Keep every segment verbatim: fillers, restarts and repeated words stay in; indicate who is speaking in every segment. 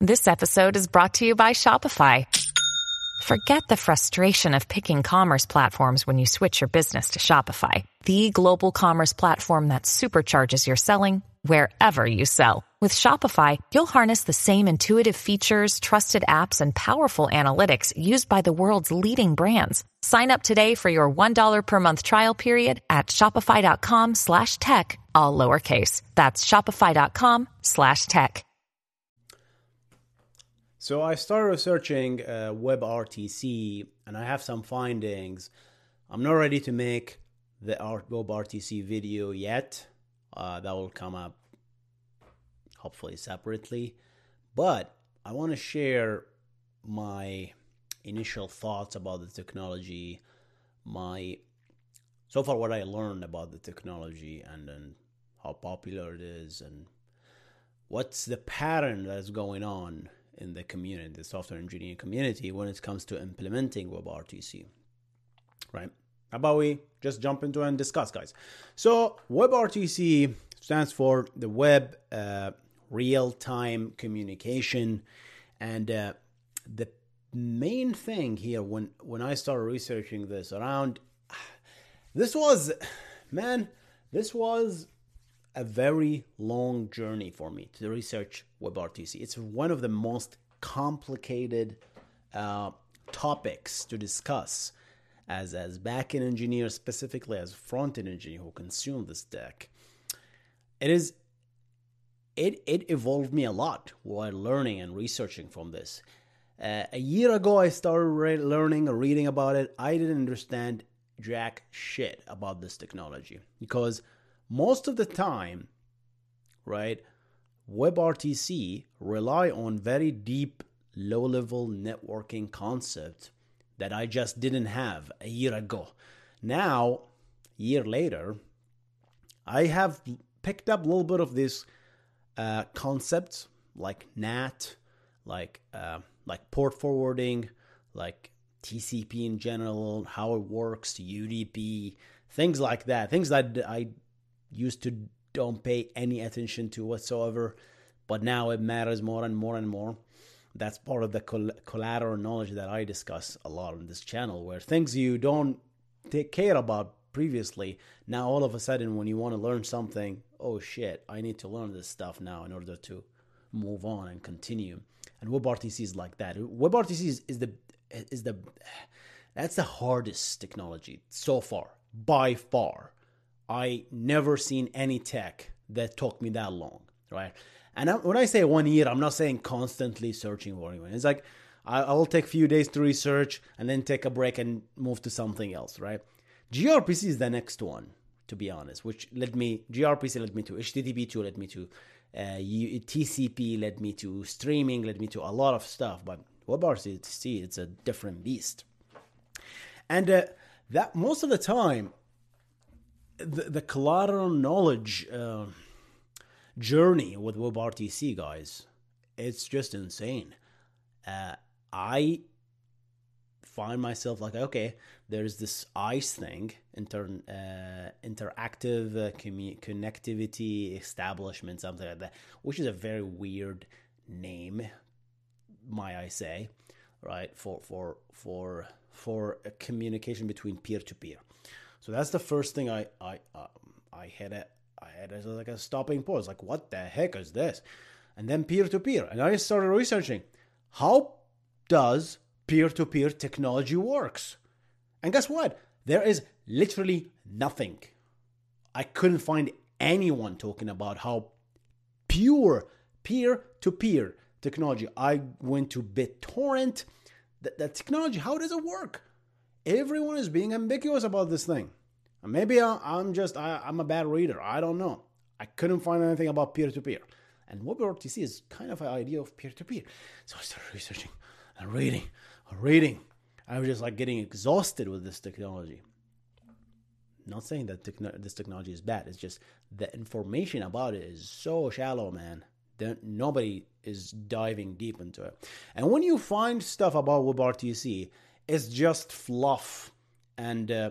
Speaker 1: This episode is brought to you by Shopify. Forget the frustration of picking commerce platforms when you switch your business to Shopify, the global commerce platform that supercharges your selling wherever you sell. With Shopify, you'll harness the same intuitive features, trusted apps, and powerful analytics used by the world's leading brands. Sign up today for your one dollar per month trial period at shopify.com slash tech, all lowercase. That's shopify.com slash tech.
Speaker 2: So I started researching uh, WebRTC, and I have some findings. I'm not ready to make the WebRTC video yet. Uh, that will come up hopefully separately. But I want to share my initial thoughts about the technology, my so far what I learned about the technology, and then how popular it is, and what's the pattern that's going on in the community, the software engineering community, when it comes to implementing WebRTC, right? How about we just jump into it and discuss, guys? So WebRTC stands for the Web uh, Real-Time Communication, and uh, the main thing here when, when I started researching this around, this was, man, this was a very long journey for me to research WebRTC. It's one of the most complicated uh, topics to discuss as as backend engineer, specifically as front-end engineer who consume this tech. It is it it evolved me a lot while learning and researching from this. Uh, a year ago, I started re- learning or reading about it. I didn't understand jack shit about this technology because most of the time, right, WebRTC rely on very deep, low-level networking concept that I just didn't have a year ago. Now, a year later, I have picked up a little bit of this uh, concepts like N A T, like uh, like port forwarding, like T C P in general, how it works, U D P, things like that, things that I used to don't pay any attention to whatsoever, but now it matters more and more and more. That's part of the coll- collateral knowledge that I discuss a lot on this channel, where things you don't take care about previously, now all of a sudden when you want to learn something, oh shit, I need to learn this stuff now in order to move on and continue. And WebRTC is like that. WebRTC is, is the is the that's the hardest technology so far, by far. I never seen any tech that took me that long, right? And I, when I say one year, I'm not saying constantly searching for anyone. It's like I, I will take a few days to research and then take a break and move to something else, right? gRPC is the next one, to be honest, which led me, gRPC led me to H T T P two, led me to uh, T C P, led me to streaming, led me to a lot of stuff. But WebRTC, it's a different beast. And uh, that most of the time, The, the collateral knowledge uh, journey with WebRTC, guys, it's just insane. Uh, I find myself like, okay, there's this ICE thing, inter, uh, interactive uh, commu- connectivity establishment, something like that, which is a very weird name, might I say, right? For for for for a communication between peer to peer. So that's the first thing I I um, I had a I had as like a stopping pause, like what the heck is this? And then peer to peer, and I started researching how does peer to peer technology works. And guess what? There is literally nothing. I couldn't find anyone talking about how pure peer to peer technology. I went to BitTorrent. That, that technology, how does it work? Everyone is being ambiguous about this thing. And maybe I'm just, I, I'm a bad reader. I don't know. I couldn't find anything about peer-to-peer. And WebRTC is kind of an idea of peer-to-peer. So I started researching and reading and reading. I was just like getting exhausted with this technology. Not saying that techno- this technology is bad. It's just the information about it is so shallow, man. That nobody is diving deep into it. And when you find stuff about WebRTC, it's just fluff and uh,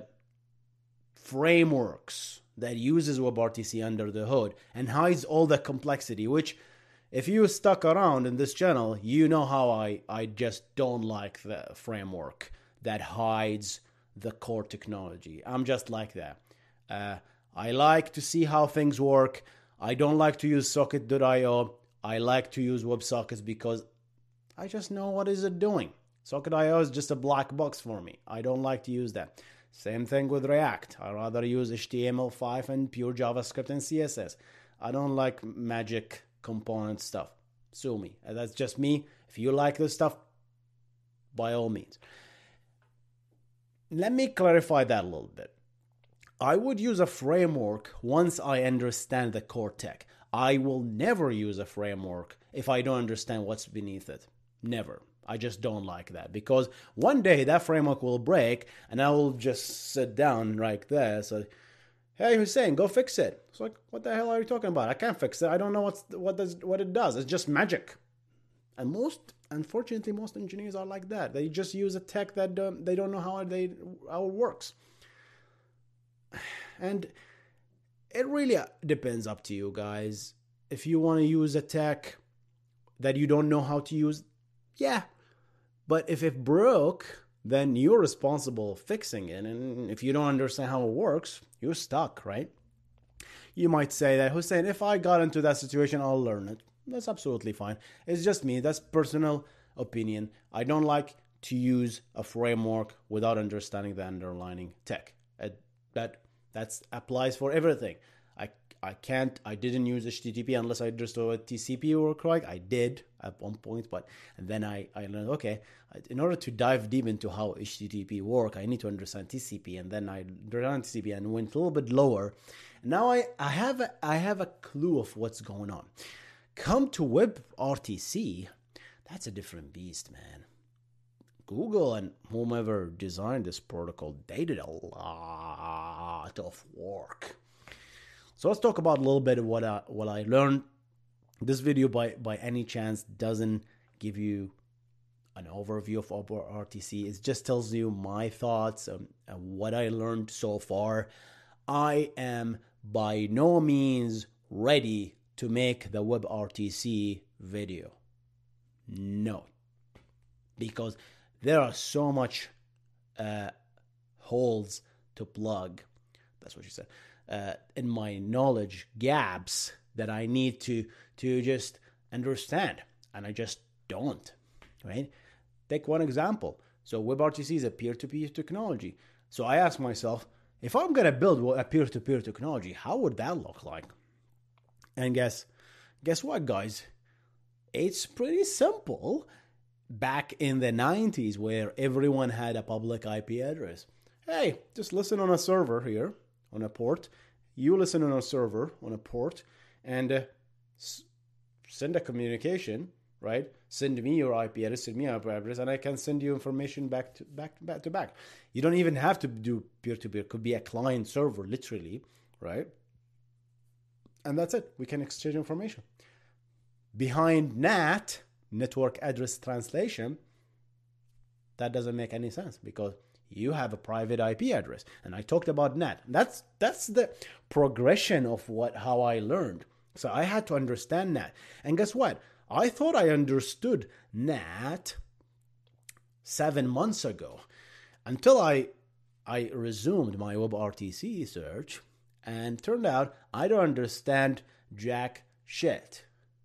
Speaker 2: frameworks that uses WebRTC under the hood and hides all the complexity, which if you stuck around in this channel, you know how I, I just don't like the framework that hides the core technology. I'm just like that. Uh, I like to see how things work. I don't like to use socket dot io. I like to use WebSockets because I just know what is it doing. socket dot io is just a black box for me. I don't like to use that. Same thing with React. I rather use H T M L five and pure JavaScript and C S S. I don't like magic component stuff. Sue me. That's just me. If you like this stuff, by all means. Let me clarify that a little bit. I would use a framework once I understand the core tech. I will never use a framework if I don't understand what's beneath it. Never. I just don't like that, because one day that framework will break and I will just sit down like this. So, hey, Hussein, go fix it. It's like, what the hell are you talking about? I can't fix it. I don't know what's, what does what it does. It's just magic. And most, unfortunately, most engineers are like that. They just use a tech that um, they don't know how they how it works. And it really depends up to you guys. If you want to use a tech that you don't know how to use, yeah. But if it broke, then you're responsible for fixing it. And if you don't understand how it works, you're stuck, right? You might say that, Hussein, if I got into that situation, I'll learn it. That's absolutely fine. It's just me. That's personal opinion. I don't like to use a framework without understanding the underlying tech. That that's applies for everything. I I can't, I didn't use H T T P unless I understood what T C P worked right. I did at one point, but and then I, I learned, okay, in order to dive deep into how H T T P work, I need to understand T C P. And then I learned T C P and went a little bit lower. Now I, I have a, I have a clue of what's going on. Come to WebRTC, that's a different beast, man. Google and whomever designed this protocol, they did a lot of work. So let's talk about a little bit of what I, what I learned. This video, by, by any chance, doesn't give you an overview of WebRTC. It just tells you my thoughts and, and what I learned so far. I am by no means ready to make the WebRTC video. No. Because there are so much uh, holes to plug. That's what she said. Uh, in my knowledge gaps that I need to to just understand, and I just don't. Right? Take one example. So WebRTC is a peer-to-peer technology. So I ask myself, if I'm gonna build a peer-to-peer technology, how would that look like? And guess, guess what, guys? It's pretty simple. Back in the nineties, where everyone had a public I P address. Hey, just listen on a server here, on a port. You listen on a server, on a port, and uh, s- send a communication, right? Send me your I P address, send me your I P address, and I can send you information back to back, back to back. You don't even have to do peer-to-peer. It could be a client server, literally, right? And that's it. We can exchange information. Behind N A T, network address translation, that doesn't make any sense because you have a private I P address. And I talked about N A T. That's that's the progression of what how I learned. So I had to understand N A T. And guess what? I thought I understood N A T seven months ago until I I resumed my WebRTC search, and turned out I don't understand jack shit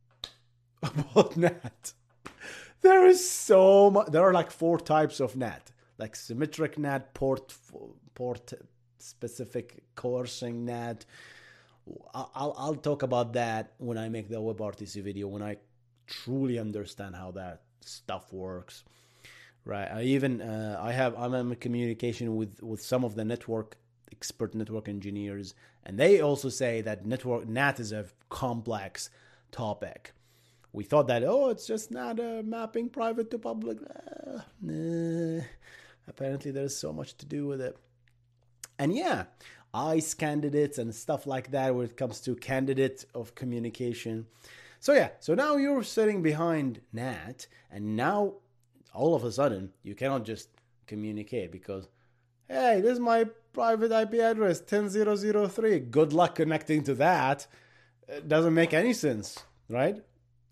Speaker 2: about N A T. There is so much. There are like four types of N A T, like symmetric N A T, port port specific coercing N A T. I'll I'll talk about that when I make the WebRTC video, when I truly understand how that stuff works. Right. I even uh, I have I'm in communication with with some of the network expert network engineers, and they also say that network N A T is a complex topic. We thought that, oh, it's just not a mapping private to public. Uh, nah. Apparently, there's so much to do with it. And yeah, I C E candidates and stuff like that when it comes to candidate of communication. So yeah, so now you're sitting behind N A T, and now all of a sudden you cannot just communicate because, hey, this is my private I P address, ten dot zero dot three. Good luck connecting to that. It doesn't make any sense, right?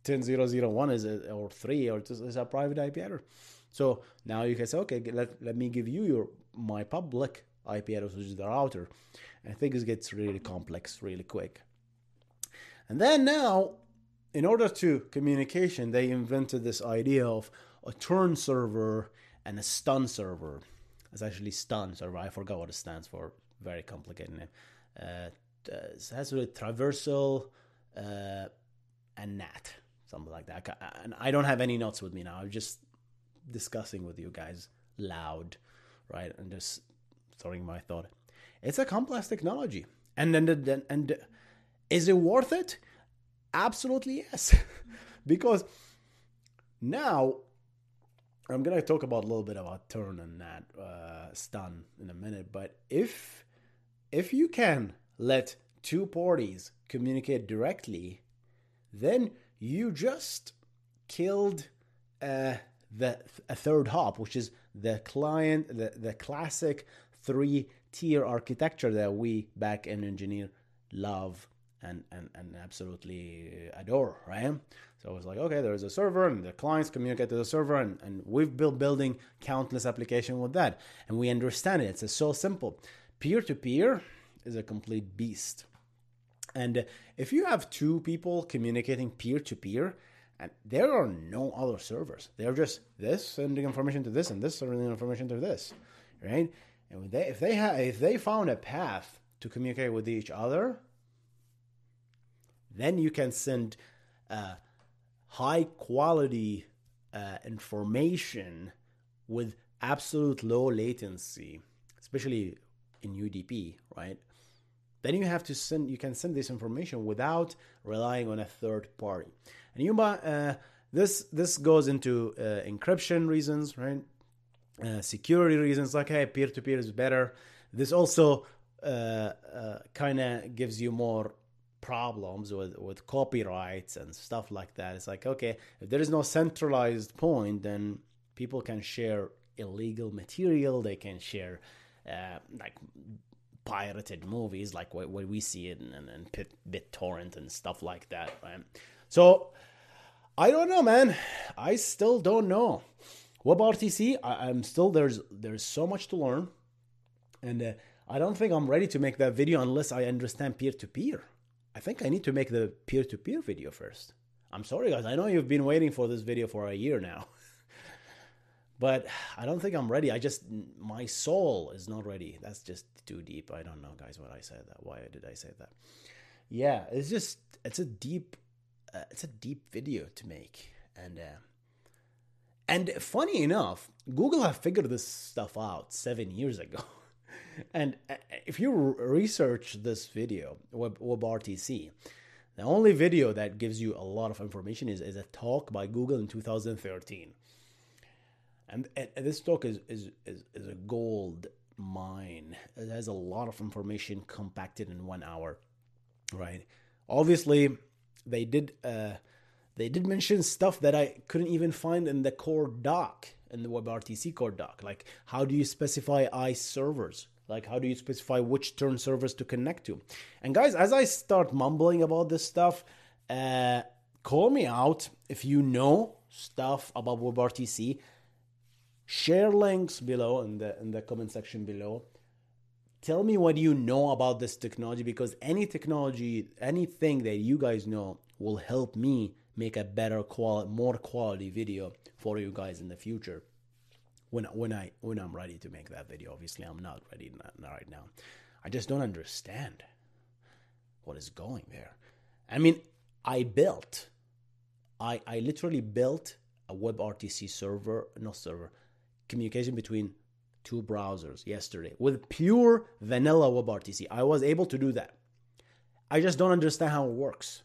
Speaker 2: ten dot zero dot zero dot one is a, or three or just is a private I P address. So now you can say, okay, let, let me give you your my public I P address, which is the router. And things gets really complex really quick. And then now, in order to communication, they invented this idea of a turn server and a stun server. It's actually stun server. I forgot what it stands for. Very complicated name. Uh, it has to do with traversal uh, and N A T, something like that. And I don't have any notes with me now. I'm just discussing with you guys loud, right? And just throwing my thought. It's a complex technology, and then and, and is it worth it? Absolutely yes, because now I'm gonna talk about a little bit about turn and N A T, uh, stun in a minute. But if if you can let two parties communicate directly, then you just killed uh, the a third hop, which is the client, the, the classic three-tier architecture that we back-end engineer love and, and, and absolutely adore, right? So it's like, okay, there's a server and the clients communicate to the server, and, and we've built building countless applications with that. And we understand it. It's so simple. Peer-to-peer is a complete beast. And if you have two people communicating peer-to-peer, and there are no other servers. They're just this sending information to this and this sending information to this, right? And if they if they have if they found a path to communicate with each other, then you can send uh, high quality uh, information with absolute low latency, especially in U D P, right? Then you have to send you can send this information without relying on a third party. And you uh, this this goes into uh, encryption reasons, right? Uh, security reasons, like, hey, peer-to-peer is better. This also uh, uh, kind of gives you more problems with, with copyrights and stuff like that. It's like, okay, if there is no centralized point, then people can share illegal material. They can share uh, like pirated movies, like what, what we see in, in, in BitTorrent and stuff like that, right? So I don't know, man. I still don't know. WebRTC, I, I'm still there's there's so much to learn, and uh, I don't think I'm ready to make that video unless I understand peer-to-peer. I think I need to make the peer-to-peer video first. I'm sorry, guys. I know you've been waiting for this video for a year now, but I don't think I'm ready. I just my soul is not ready. That's just too deep. I don't know, guys. What I said that. Why did I say that? Yeah, it's just it's a deep. Uh, it's a deep video to make, and uh, and funny enough, Google have figured this stuff out seven years ago. And uh, if you research this video, Web, WebRTC, the only video that gives you a lot of information is, is a talk by Google in two thousand thirteen, and, and this talk is, is is is a gold mine. It has a lot of information compacted in one hour, right? Obviously. They did uh, they did mention stuff that I couldn't even find in the core doc, in the WebRTC core doc. Like, how do you specify I servers? Like, how do you specify which turn servers to connect to? And guys, as I start mumbling about this stuff, uh, call me out if you know stuff about WebRTC. Share links below in the in the comment section below. Tell me what you know about this technology, because any technology, anything that you guys know will help me make a better quality, more quality video for you guys in the future. When when I when I'm ready to make that video, obviously I'm not ready right now. I just don't understand what is going there. I mean, I built, I I literally built a WebRTC server, not server, communication between two browsers yesterday with pure vanilla WebRTC. I was able to do that. I just don't understand how it works.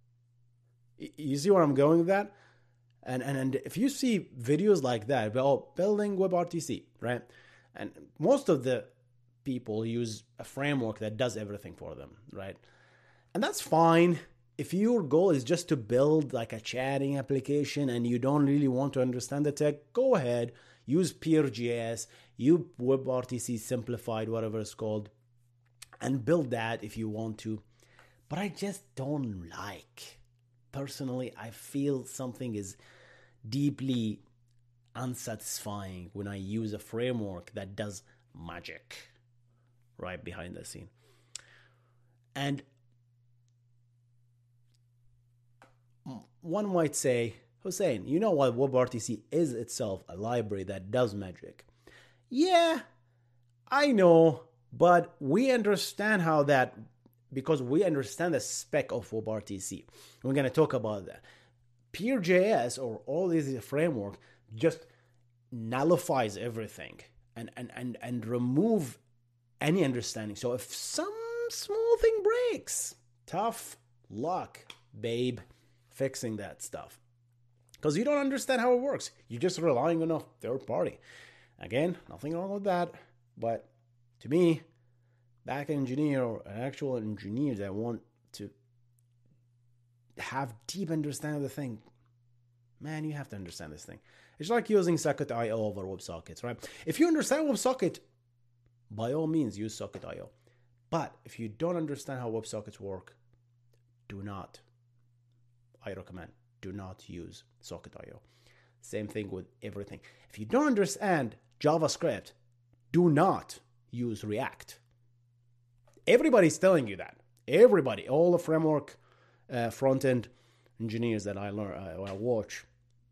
Speaker 2: You see where I'm going with that? And and, and if you see videos like that, well, building WebRTC, right? And most of the people use a framework that does everything for them, right? And that's fine. If your goal is just to build like a chatting application and you don't really want to understand the tech, go ahead. Use Peer.js, use WebRTC simplified, whatever it's called, and build that if you want to. But I just don't like personally, I feel something is deeply unsatisfying when I use a framework that does magic right behind the scene. And one might say, Hussein, you know what WebRTC is itself a library that does magic. Yeah, I know, but we understand how that, because we understand the spec of WebRTC. We're going to talk about that. Peer.js or all these framework just nullifies everything and, and, and, and remove any understanding. So if some small thing breaks, tough luck, babe, fixing that stuff. Because you don't understand how it works. You're just relying on a third party. Again, nothing wrong with that. But to me, back engineer or an actual engineer that want to have deep understanding of the thing, man, you have to understand this thing. It's like using Socket dot I O over WebSockets, right? If you understand WebSocket, by all means, use Socket dot I O. But if you don't understand how WebSockets work, do not, I recommend, do not use Socket dot I O. Same thing with everything. If you don't understand JavaScript, do not use React. Everybody's telling you that. Everybody, all the framework uh, front-end engineers that I learn, uh, I watch,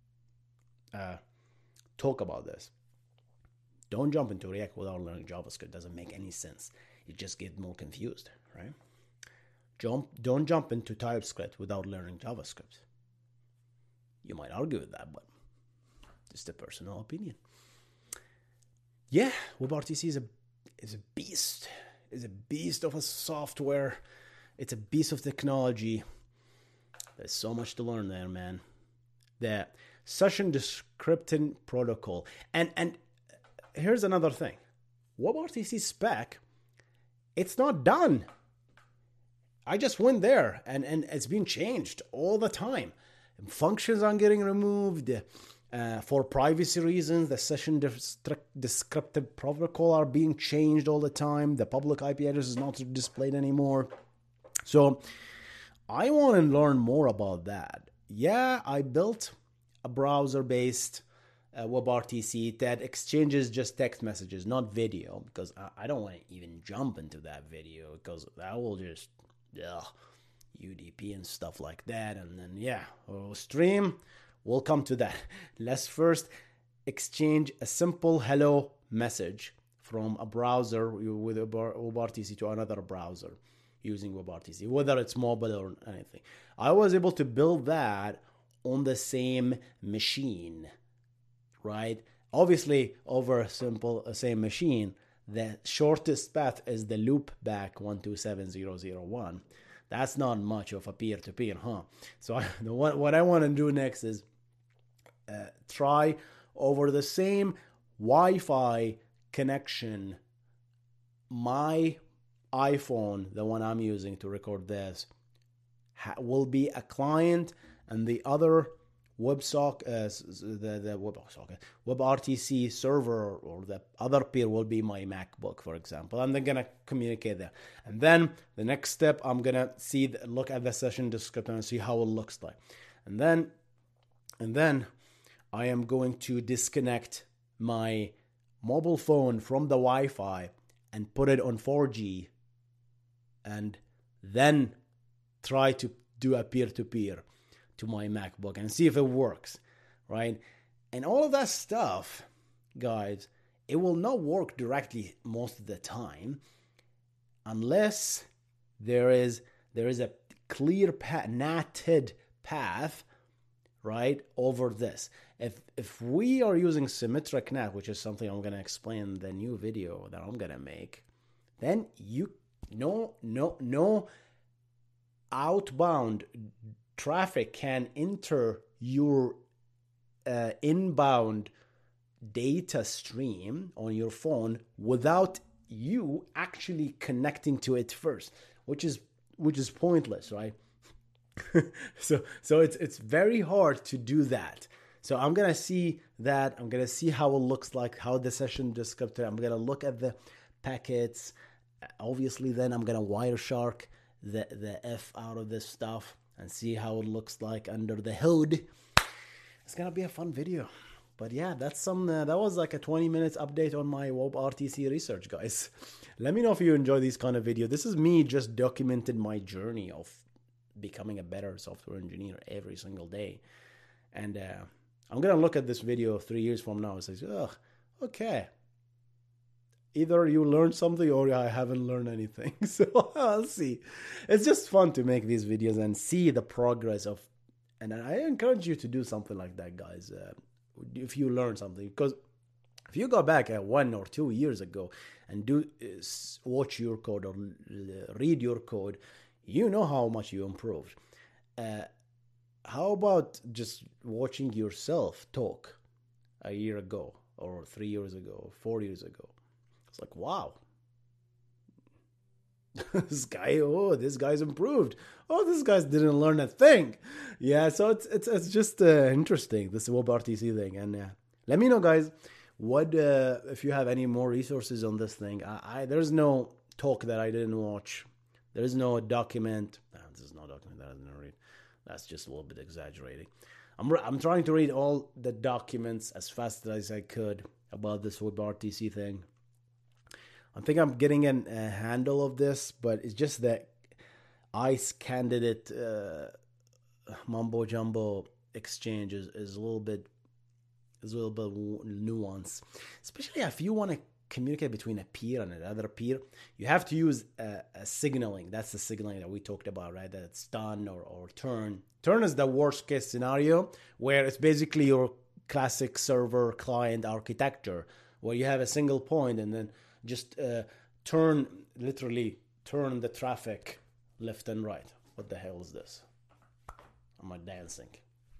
Speaker 2: uh, talk about this. Don't jump into React without learning JavaScript. It doesn't make any sense. You just get more confused, right? Jump, don't jump into TypeScript without learning JavaScript. You might argue with that, but just a personal opinion. Yeah, WebRTC is a is a beast. It's a beast of a software. It's a beast of technology. There's so much to learn there, man. The session descripting protocol. And and here's another thing. WebRTC spec, it's not done. I just went there and, and it's been changed all the time. Functions are getting removed. Uh, for privacy reasons, the session descriptive protocol are being changed all the time. The public I P address is not displayed anymore. So I want to learn more about that. Yeah, I built a browser-based uh, WebRTC that exchanges just text messages, not video, because I, I don't want to even jump into that video because that will just, ugh, U D P and stuff like that. And then, yeah, we'll stream. We'll come to that. Let's first exchange a simple hello message from a browser with WebRTC to another browser using WebRTC, whether it's mobile or anything. I was able to build that on the same machine, right? Obviously, over a simple uh, same machine, the shortest path is the loopback one two seven zero zero one. That's not much of a peer-to-peer, huh? So I, the, what, what I want to do next is uh, try over the same Wi-Fi connection, my iPhone, the one I'm using to record this, ha- will be a client, and the other WebSock, uh, the the WebSocket, WebRTC server or the other peer will be my MacBook, for example. And they're gonna communicate there. And then the next step, I'm gonna see, the, look at the session descriptor and see how it looks like. And then, and then I am going to disconnect my mobile phone from the Wi-Fi and put it on four G, and then try to do a peer-to-peer to my MacBook and see if it works, right? And all of that stuff, guys, it will not work directly most of the time unless there is there is a clear path, natted path, right, over this. If if we are using symmetric N A T, which is something I'm going to explain in the new video that I'm going to make, then you no no no outbound traffic can enter your uh, inbound data stream on your phone without you actually connecting to it first, which is which is pointless, right? so so it's it's very hard to do that. So I'm gonna see that. I'm gonna see how it looks like, how the session descriptor. I'm gonna look at the packets. Obviously, then I'm gonna Wireshark the the F out of this stuff. and see how it looks like under the hood. It's gonna be a fun video. But yeah, that's some. Uh, that was like a twenty minutes update on my WebRTC research, guys. Let me know if you enjoy these kind of videos. This is me just documenting my journey of becoming a better software engineer every single day. And uh, I'm gonna look at this video three years from now and say, "Oh, okay. Either you learned something or I haven't learned anything." So I'll see. It's just fun to make these videos and see the progress of. And I encourage you to do something like that, guys. Uh, if you learn something, because if you go back uh, one or two years ago and do uh, watch your code or uh, read your code, you know how much you improved. Uh, how about just watching yourself talk a year ago or three years ago, four years ago? It's like, wow, this guy, oh, this guy's improved. Oh, this guy didn't learn a thing. Yeah, so it's it's it's just uh, interesting, this WebRTC thing. And uh, let me know, guys, what uh, if you have any more resources on this thing. I, I there's no talk that I didn't watch. There is no document. No, this is no document that I didn't read. That's just a little bit exaggerating. I'm I'm trying to read all the documents as fast as I could about this WebRTC thing. I think I'm getting an, a handle of this, but it's just that ICE candidate uh, mumbo jumbo exchange is, is a little bit is a little bit nuanced, especially if you want to communicate between a peer and another peer. You have to use a, a signaling. That's the signaling that we talked about, right? That it's done or, or turn. Turn is the worst case scenario, where it's basically your classic server client architecture, where you have a single point and then just uh, turn, literally turn the traffic left and right. What the hell is this? Am I dancing?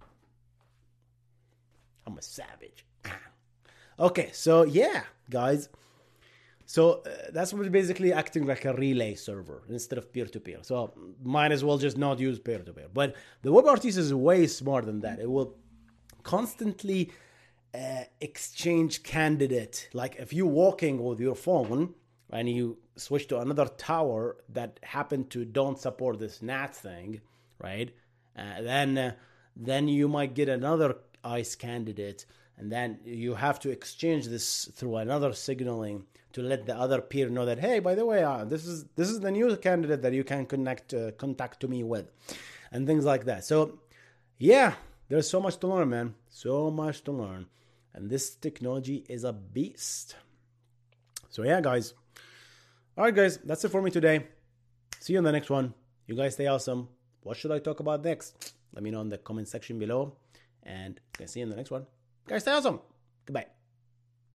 Speaker 2: I'm a savage. Okay, so yeah, guys. So uh, that's what basically acting like a relay server instead of peer-to-peer. So might as well just not use peer-to-peer. But the WebRTC is way smarter than that. It will constantly uh, exchange candidate. Like if you're walking with your phone and you switch to another tower that happen to don't support this N A T thing, right? Uh, then uh, then you might get another ICE candidate, and then you have to exchange this through another signaling to let the other peer know that, hey, by the way, uh, this is this is the new candidate that you can connect uh, contact to me with, and things like that. So yeah, there's so much to learn, man. So much to learn, and this technology is a beast. So yeah, guys. All right, guys, that's it for me today. See you in the next one. You guys stay awesome. What should I talk about next? Let me know in the comment section below. And I see you in the next one. Guys, stay awesome. Goodbye.